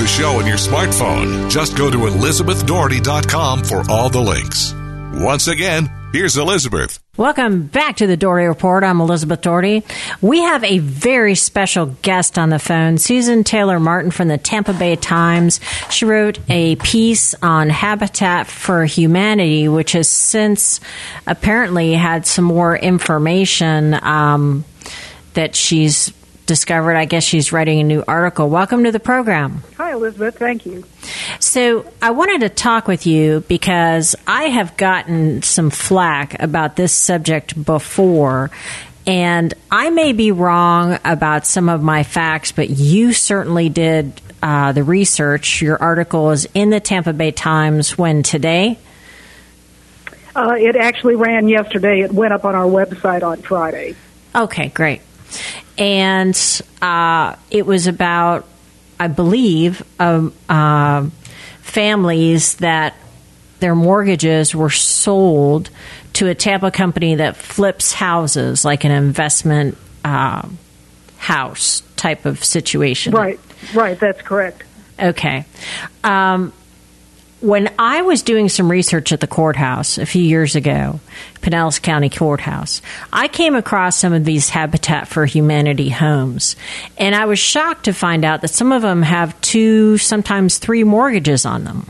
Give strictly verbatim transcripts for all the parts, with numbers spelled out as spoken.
the show on your smartphone. Just go to elizabeth doherty dot com for all the links. Once again, here's Elizabeth. Welcome back to the Doherty Report. I'm Elizabeth Doherty. We have a very special guest on the phone, Susan Taylor Martin from the Tampa Bay Times. She wrote a piece on Habitat for Humanity, which has since apparently had some more information um, that she's discovered. I guess she's writing a new article. Welcome to the program. Hi, Elizabeth. Thank you. So I wanted to talk with you because I have gotten some flack about this subject before, and I may be wrong about some of my facts, but you certainly did uh, the research. Your article is in the Tampa Bay Times. When today? Uh, it actually ran yesterday. It went up on our website on Friday. Okay, great. And uh, it was about, I believe, um, uh, families that their mortgages were sold to a Tampa company that flips houses, like an investment uh, house type of situation. Right, right, that's correct. Okay. Um, when I was doing some research at the courthouse a few years ago, Pinellas County Courthouse, I came across some of these Habitat for Humanity homes, and I was shocked to find out that some of them have two, sometimes three mortgages on them.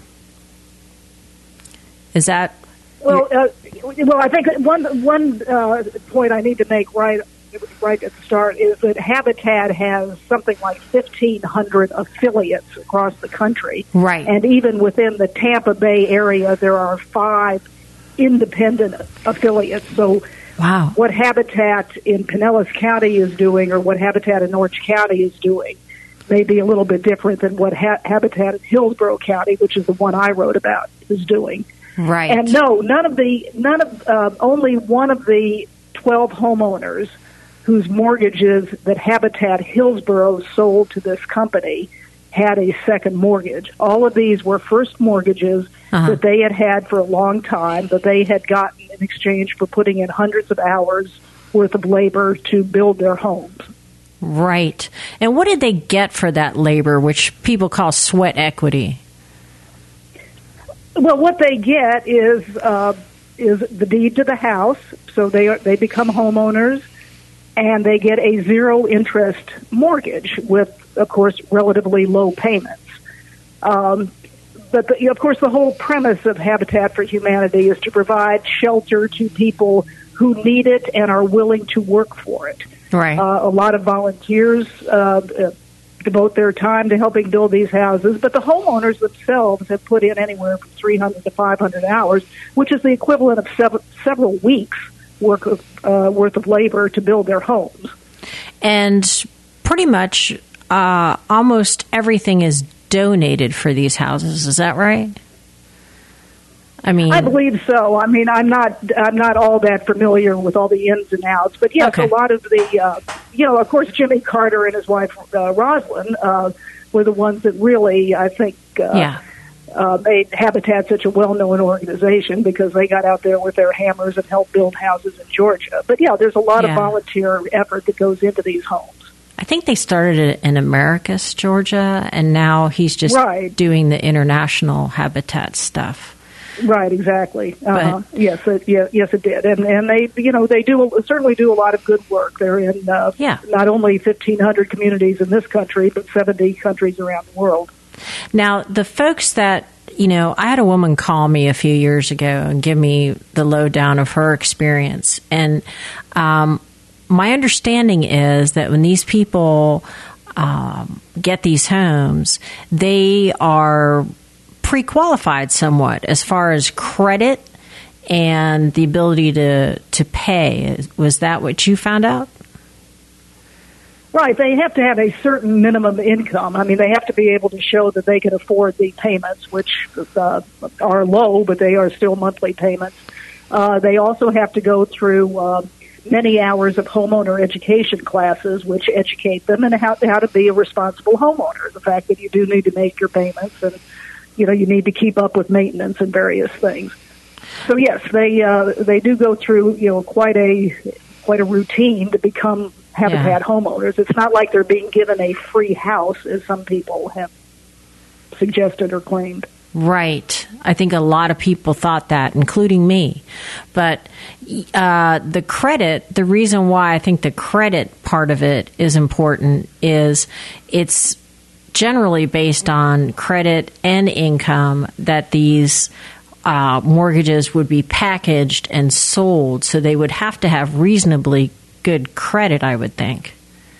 Is that... Well, uh, well, I think one one uh, point I need to make right right at the start is that Habitat has something like fifteen hundred affiliates across the country. Right. And even within the Tampa Bay area, there are five independent affiliates. So wow. What Habitat in Pinellas County is doing, or what Habitat in Orange County is doing, may be a little bit different than what ha- Habitat in Hillsborough County, which is the one I wrote about, is doing. Right. And no, none of the, none of, uh, only one of the twelve homeowners whose mortgages that Habitat Hillsborough sold to this company had a second mortgage. All of these were first mortgages uh-huh. that they had had for a long time, that they had gotten in exchange for putting in hundreds of hours worth of labor to build their homes. Right. And what did they get for that labor, which people call sweat equity? Well, what they get is uh, is the deed to the house, so they are, they become homeowners, and they get a zero interest mortgage with, of course, relatively low payments. Um, but the, of course, the whole premise of Habitat for Humanity is to provide shelter to people who need it and are willing to work for it. Right. Uh, a lot of volunteers uh, devote their time to helping build these houses, but the homeowners themselves have put in anywhere from three hundred to five hundred hours, which is the equivalent of sev- several weeks work of, uh, worth of labor to build their homes. And pretty much uh, almost everything is donated for these houses. Is that right? I mean, I believe so. I mean, I'm not, I'm not all that familiar with all the ins and outs, but yes, okay. a lot of the, uh, you know, of course, Jimmy Carter and his wife uh, Rosalind uh, were the ones that really, I think, uh, yeah. uh, made Habitat such a well-known organization because they got out there with their hammers and helped build houses in Georgia. But yeah, there's a lot yeah. of volunteer effort that goes into these homes. I think they started it in Americus, Georgia, and now he's just right. doing the international Habitat stuff. Right, exactly. Uh-huh. Yes, it, yeah, yes, it did, and and they, you know, they do certainly do a lot of good work. They're in uh, yeah. not only fifteen hundred communities in this country, but seventy countries around the world. Now, the folks that, you know, I had a woman call me a few years ago and give me the lowdown of her experience, and um, my understanding is that when these people um, get these homes, they are pre-qualified somewhat as far as credit and the ability to to pay. Was that what you found out? Right. They have to have a certain minimum income. I mean, they have to be able to show that they can afford the payments, which uh, are low, but they are still monthly payments. Uh, they also have to go through uh, many hours of homeowner education classes, which educate them in how, how to be a responsible homeowner. The fact that you do need to make your payments and you know, you need to keep up with maintenance and various things. So yes, they uh, they do go through you know quite a quite a routine to become Habitat yeah. homeowners. It's not like they're being given a free house, as some people have suggested or claimed. Right. I think a lot of people thought that, including me. But uh, the credit, the reason why I think the credit part of it is important is it's generally based on credit and income that these uh, mortgages would be packaged and sold. So they would have to have reasonably good credit, I would think.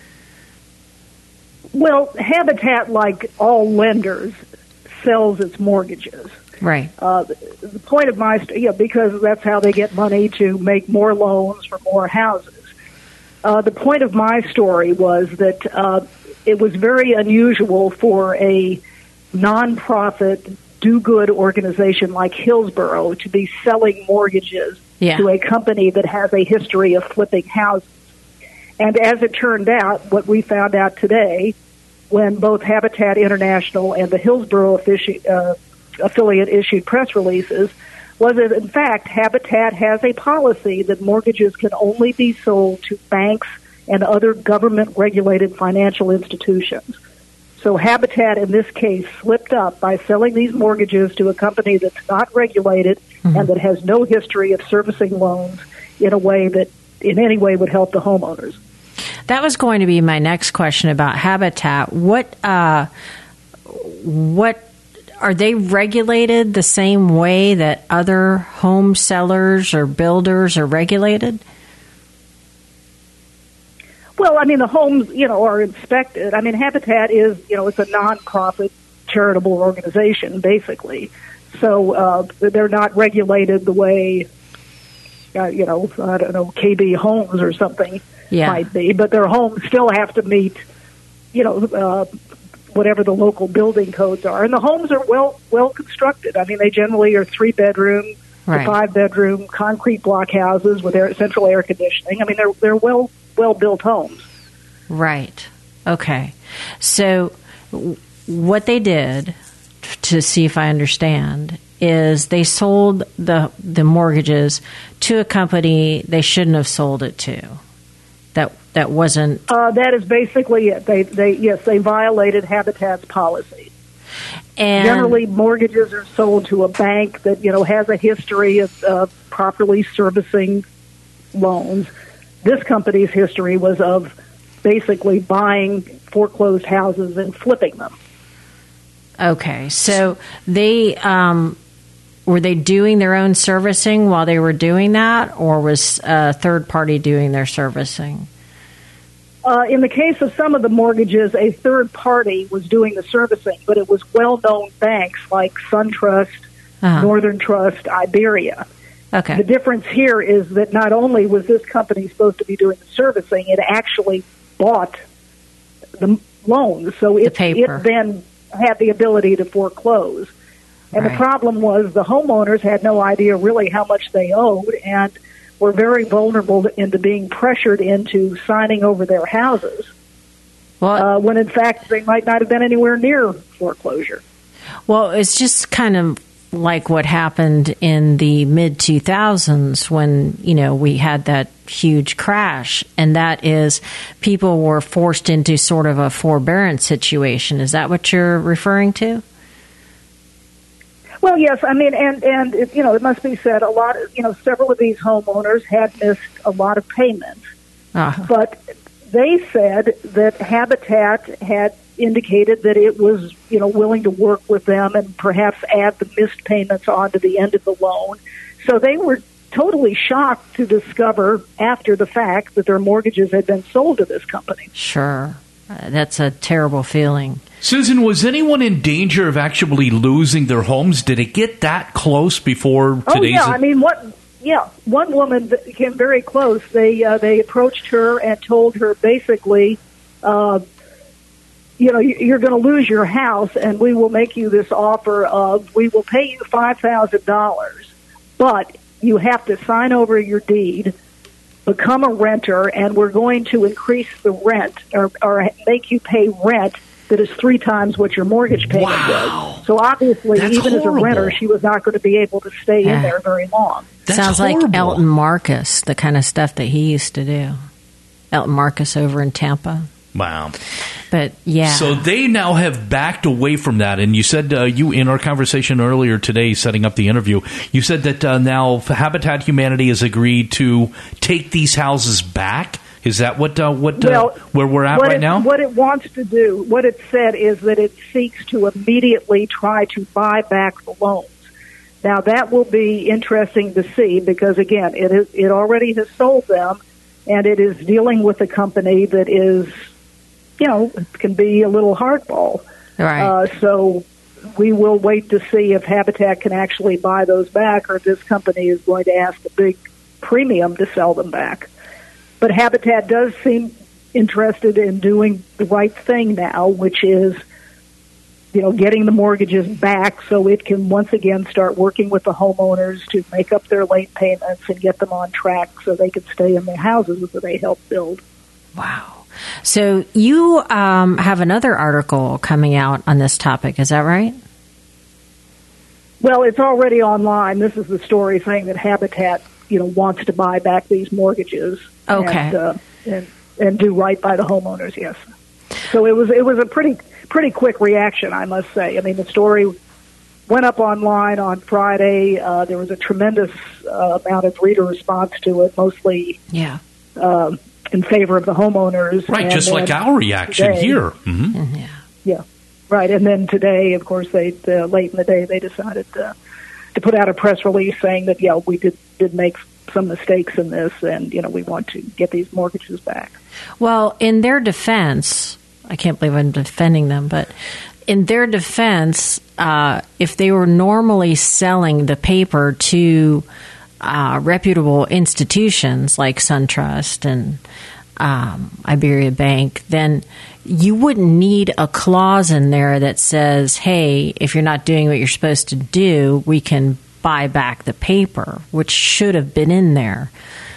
Well, Habitat, like all lenders, sells its mortgages. Right. Uh, the, the point of my, st- yeah, because that's how they get money to make more loans for more houses. Uh, the point of my story was that uh, it was very unusual for a nonprofit, do-good organization like Hillsborough to be selling mortgages yeah. to a company that has a history of flipping houses. And as it turned out, what we found out today, when both Habitat International and the Hillsborough offici- uh, affiliate issued press releases, was that, in fact, Habitat has a policy that mortgages can only be sold to banks and other government-regulated financial institutions. So Habitat, in this case, slipped up by selling these mortgages to a company that's not regulated mm-hmm. and that has no history of servicing loans in a way that in any way would help the homeowners. That was going to be my next question about Habitat. What, uh, what are they regulated the same way that other home sellers or builders are regulated? Well, I mean, the homes, you know, are inspected. I mean, Habitat is, you know, it's a nonprofit charitable organization, basically. So uh, they're not regulated the way, uh, you know, I don't know, K B Homes or something. Yeah. Might be, but their homes still have to meet, you know, uh, whatever the local building codes are. And the homes are well well constructed. I mean, they generally are three bedroom, right. five bedroom, concrete block houses with air, central air conditioning. I mean, they're they're well well built homes. Right. Okay. So what they did, to see if I understand, is they sold the the mortgages to a company they shouldn't have sold it to. That that wasn't. Uh, that is basically it. They they yes they violated Habitat's policy. And generally, mortgages are sold to a bank that you know has a history of uh, properly servicing loans. This company's history was of basically buying foreclosed houses and flipping them. Okay, so they um, were they doing their own servicing while they were doing that, or was a third party doing their servicing? Uh, in the case of some of the mortgages, a third party was doing the servicing, but it was well-known banks like SunTrust, uh-huh. Northern Trust, Iberia. Okay. The difference here is that not only was this company supposed to be doing the servicing, it actually bought the loans, so it, the it then had the ability to foreclose. And right. the problem was the homeowners had no idea really how much they owed and were very vulnerable into being pressured into signing over their houses, well, uh, when in fact they might not have been anywhere near foreclosure. Well, it's just kind of like what happened in the mid two thousands when, you know, we had that huge crash, and that is people were forced into sort of a forbearance situation. Is that what you're referring to? Well, yes. I mean, and, and it, you know, it must be said, a lot of, you know, several of these homeowners had missed a lot of payments. Uh-huh. But they said that Habitat had indicated that it was, you know, willing to work with them and perhaps add the missed payments onto the end of the loan. So they were totally shocked to discover after the fact that their mortgages had been sold to this company. Sure. Uh, that's a terrible feeling. Susan, was anyone in danger of actually losing their homes? Did it get that close before today's... Oh, yeah. I mean, what... Yeah, one woman came very close. They uh, they approached her and told her basically, uh, you know, you're going to lose your house, and we will make you this offer of, we will pay you five thousand dollars, but you have to sign over your deed, become a renter, and we're going to increase the rent or, or make you pay rent that is three times what your mortgage payment wow. was. So obviously, That's even horrible. as a renter, she was not going to be able to stay yeah. in there very long. That's Sounds horrible. Like Elton Marcus, the kind of stuff that he used to do. Elton Marcus over in Tampa. Wow. But yeah. So they now have backed away from that. And you said, uh, you in our conversation earlier today, setting up the interview, you said that uh, now Habitat Humanity has agreed to take these houses back. Is that what uh, what well, uh, where we're at right it, now? What it wants to do, what it said is that it seeks to immediately try to buy back the loans. Now that will be interesting to see because again, it is, it already has sold them, and it is dealing with a company that is, you know, can be a little hardball. Right. Uh, so we will wait to see if Habitat can actually buy those back, or if this company is going to ask a big premium to sell them back. But Habitat does seem interested in doing the right thing now, which is, you know, getting the mortgages back so it can once again start working with the homeowners to make up their late payments and get them on track so they can stay in their houses that they helped build. Wow. So you um, have another article coming out on this topic, is that right? Well, it's already online. This is the story saying that Habitat, you know, wants to buy back these mortgages. Okay. And, uh, and and do right by the homeowners. Yes. So it was it was a pretty pretty quick reaction, I must say. I mean, the story went up online on Friday. Uh, there was a tremendous uh, amount of reader response to it, mostly yeah um, in favor of the homeowners. Right, and just like our reaction today, here. Mm-hmm. yeah yeah. Right, and then today, of course, they uh, late in the day they decided to, to put out a press release saying that yeah, we did did make some mistakes in this, and you know we want to get these mortgages back. Well, in their defense, I can't believe I'm defending them, but in their defense, uh, if they were normally selling the paper to uh, reputable institutions like SunTrust and um, Iberia Bank, then you wouldn't need a clause in there that says, hey, if you're not doing what you're supposed to do, we can buy back the paper, which should have been in there.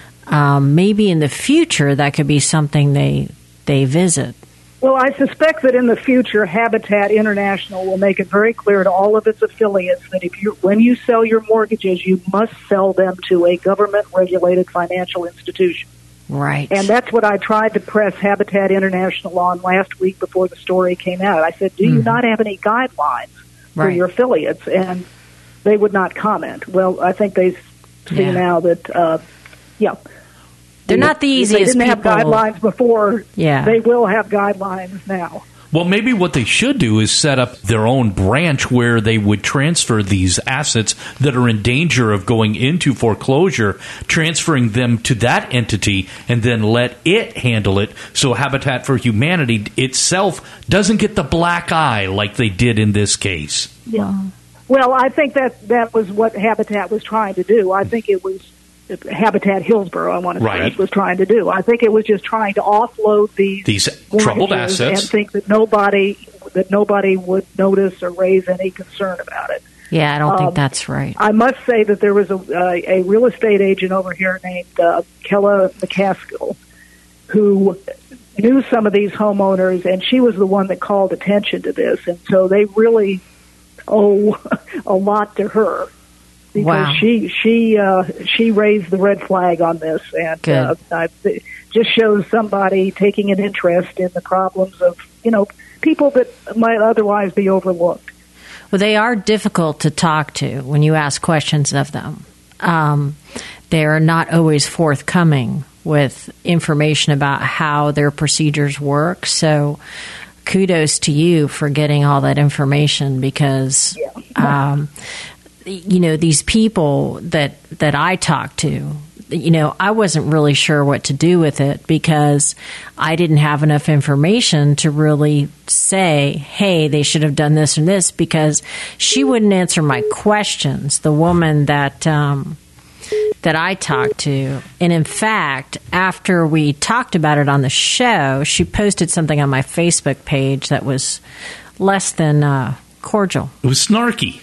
Um, maybe in the future that could be something they they visit. Well, I suspect that in the future, Habitat International will make it very clear to all of its affiliates that if you, when you sell your mortgages, you must sell them to a government-regulated financial institution. Right. And that's what I tried to press Habitat International on last week before the story came out. I said, do mm-hmm. you not have any guidelines for right. your affiliates? And they would not comment. Well, I think they see yeah. now that, uh, yeah. They're not the easiest They didn't people. have guidelines before. Yeah. They will have guidelines now. Well, maybe what they should do is set up their own branch where they would transfer these assets that are in danger of going into foreclosure, transferring them to that entity, and then let it handle it so Habitat for Humanity itself doesn't get the black eye like they did in this case. Yeah. Well, I think that that was what Habitat was trying to do. I think it was Habitat Hillsborough, I want to right. say, was trying to do. I think it was just trying to offload these, these troubled assets and think that nobody that nobody would notice or raise any concern about it. Yeah, I don't um, think that's right. I must say that there was a, uh, a real estate agent over here named uh, Kella McCaskill who knew some of these homeowners, and she was the one that called attention to this, and so they really owe a lot to her. Because wow. she she uh, she raised the red flag on this, and uh, I, it just shows somebody taking an interest in the problems of you know people that might otherwise be overlooked. Well, they are difficult to talk to when you ask questions of them. Um, they are not always forthcoming with information about how their procedures work. So, kudos to you for getting all that information because. Yeah. Um, you know, these people that, that I talk to, you know, I wasn't really sure what to do with it because I didn't have enough information to really say, hey, they should have done this and this because she wouldn't answer my questions, the woman that, um, that I talked to. And in fact, after we talked about it on the show, she posted something on my Facebook page that was less than uh, cordial. It was snarky.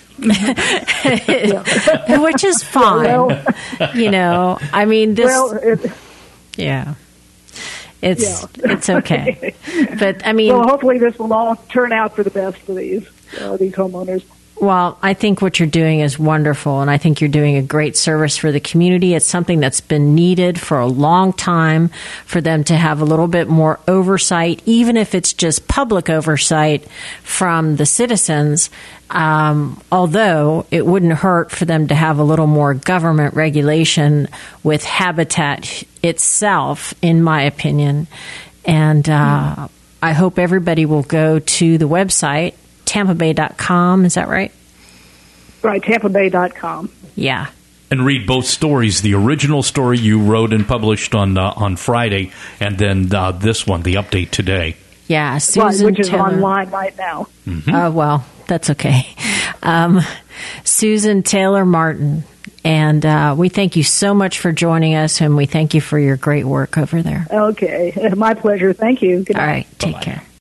Which is fine. Well, you know, I mean, this. Well, it, yeah. It's yeah. it's okay. But, I mean. Well, hopefully this will all turn out for the best for these uh, these homeowners. Well, I think what you're doing is wonderful, and I think you're doing a great service for the community. It's something that's been needed for a long time for them to have a little bit more oversight, even if it's just public oversight from the citizens. Um, although it wouldn't hurt for them to have a little more government regulation with habitat itself, in my opinion. And uh, mm. I hope everybody will go to the website, Tampa Bay dot com. Is that right? Right, Tampa Bay dot com. Yeah. And read both stories, the original story you wrote and published on uh, on Friday, and then uh, this one, the update today. Yeah, Susan right, which is Taylor. online right now. Mm-hmm. Uh, well, that's okay. Um, Susan Taylor Martin. And uh, we thank you so much for joining us, and we thank you for your great work over there. Okay. My pleasure. Thank you. Good night. All right. Take Bye-bye. care.